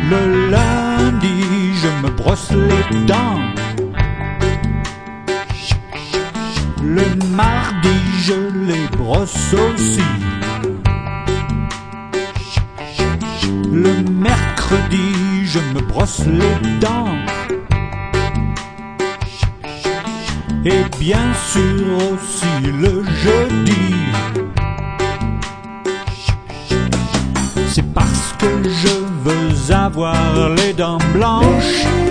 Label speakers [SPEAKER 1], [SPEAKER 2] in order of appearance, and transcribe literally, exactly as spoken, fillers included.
[SPEAKER 1] Le lundi, je me brosse les dents. Le mardi, je les brosse aussi. Le mercredi, je me brosse les dents. Et bien sûr aussi le jeudi. C'est parce que je veux avoir les dents blanches